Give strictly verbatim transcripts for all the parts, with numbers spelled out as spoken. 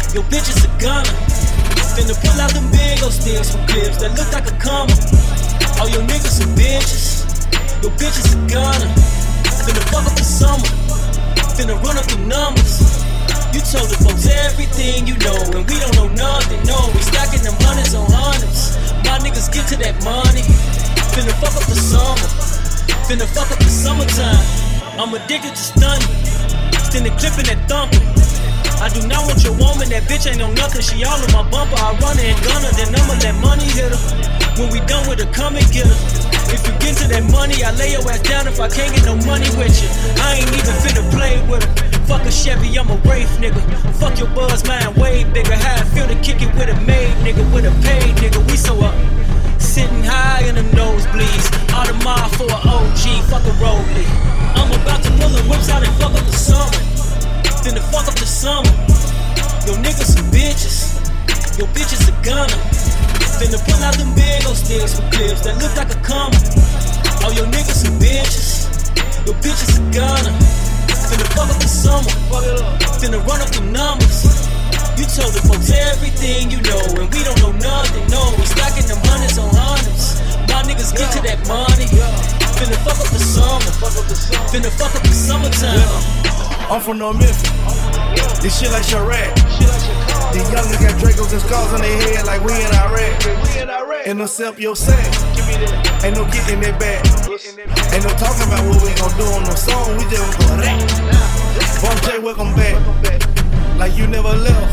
Your bitch is a gunner. Finna pull out them big old sticks from clips that look like a comma. All your niggas some bitches. Your bitch is a gunner. Finna fuck up the summer. Finna run up the numbers. You told the folks everything you know, and we don't know nothing. No, we stacking them hundreds on hundreds. My niggas get to that money. Finna fuck up the summer. Finna fuck up the summertime. I'm addicted to stunning. Then the clipping that thumping. I do not want your woman, that bitch ain't on nothing. She all in my bumper, I run her and gun her. Then I'ma let money hit her. When we done with her, come and get her. If you get to that money, I lay your ass down if I can't get no money with you. I ain't even finna play with her. Fuck a Chevy, I'm a Wraith nigga. Fuck your buzz, mine way bigger. How I feel to kick it with a maid nigga, with a paid nigga. We so up, sitting high in them nosebleeds. Audemars for an O G, fuck a Rollie. I'm about to pull the whips out and fuck up the summer. Finna fuck up the summer. Your niggas some bitches. Your bitch is a gunner. Finna pull out them big old sticks with clips that look like a comma. All your niggas some bitches. Your bitch is a gunner. Finna fuck up the summer. Finna run up the numbers. You told the folks everything you know, and we don't know nothing. No, we stacking them hundreds on hundreds. My niggas get to that money. Finna fuck up the summer. Finna fuck up the summertime. I'm from North Memphis. This shit like Chirac. These young niggas got Dracos and scars on their head like we in Iraq. And accept your sack. Ain't no getting that back. Ain't no talking about what we gon' do on no song. We just gon' go that. Bump J, welcome back. Like you never left.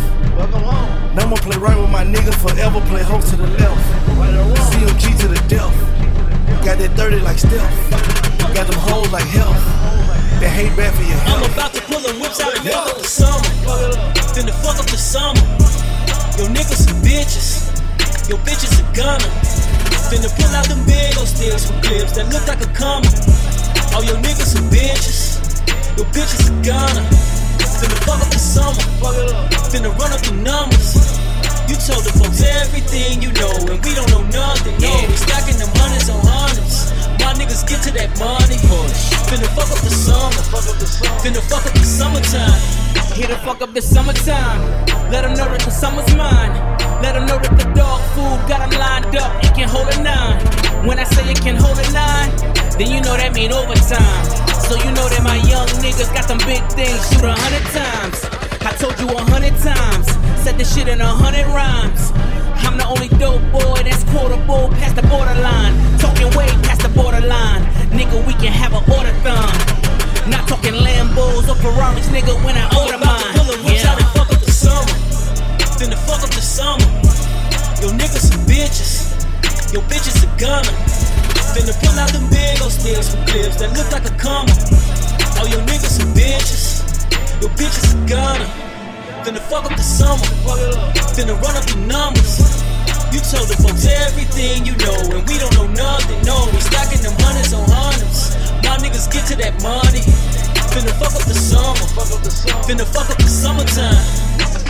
Now I'ma play right with my niggas forever. Play host to the left. C M G to the death. Got that dirty like Steph. Got them hoes like health. That hate bad for your health. I'm about to pull them whips out and fuck up the summer. Finna fuck up the summer. Your niggas some bitches. Your bitch is a gunner. Finna pull out them big old sticks from clips that look like a comma. All your niggas some bitches. Your bitch is a gunner. Finna fuck up the summer. Finna run up the numbers. You told the folks everything you know, and we don't know nothing. No, we stacking them hundreds on hundreds. My niggas get to that money. Finna fuck up the summer. Finna fuck up the summertime. Here to fuck up the summertime. Let them know that the summer's mine. Let them know that the dog food got them lined up. It can hold a nine. When I say it can hold a nine, then you know that mean overtime. So you know that my young niggas got them big things. Shoot a hundred times. I told you a hundred times. Said this shit in a hundred rhymes. I'm the only dope boy that's quotable past the borderline. Talking way past the borderline. Nigga, we can have an order-thon. Not talking Lambos or Ferraris, nigga, when I order mine. I'm about to pull them whips out and fuck up the summer. Finna fuck up the summer. Your niggas some bitches. Your bitch is a gunner. Finna pull out them big old sticks from clips that look like a comma. All your niggas some bitches. Your bitch is a gunner. Finna fuck up the summer. Finna run up the numbers. You told the folks everything you know, and we don't know nothing. No, we stacking them hundreds on hundreds. My niggas get to that money. Finna fuck up the summer. Finna fuck up the summertime.